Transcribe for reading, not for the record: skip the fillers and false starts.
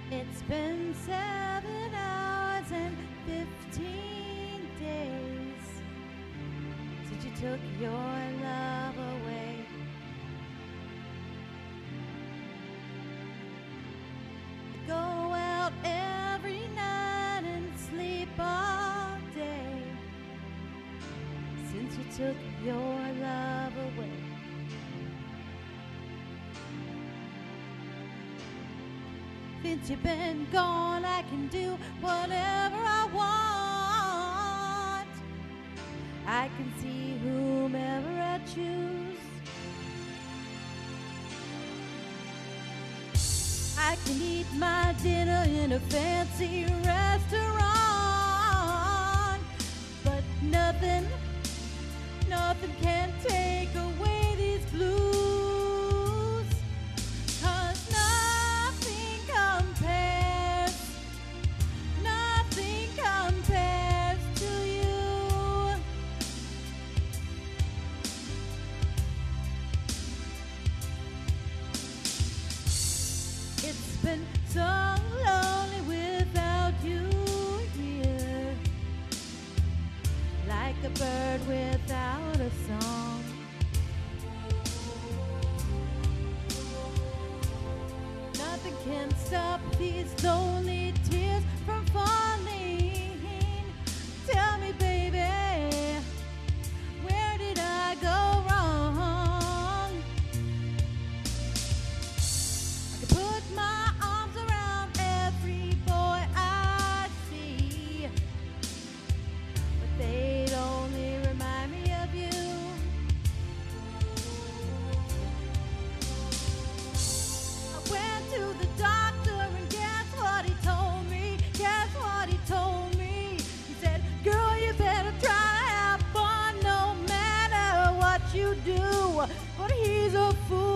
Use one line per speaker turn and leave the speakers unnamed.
It's been 7 hours and 15 days since you took your love away. You go out every night and sleep all day since you took your love away. Since you've been gone, I can do whatever I want. I can see whomever I choose. I can eat my dinner in a fancy restaurant, but nothing can take away these blues. It's been so lonely without you here, like a bird without a song. Nothing can stop these lonely tears from falling. Tell me, baby, where did I go wrong? I could put my arms around every boy I see, but they'd only remind me of you. I went to the doctor and guess what he told me? Guess what he told me? He said, girl, you better try to have fun no matter what you do. But he's a fool.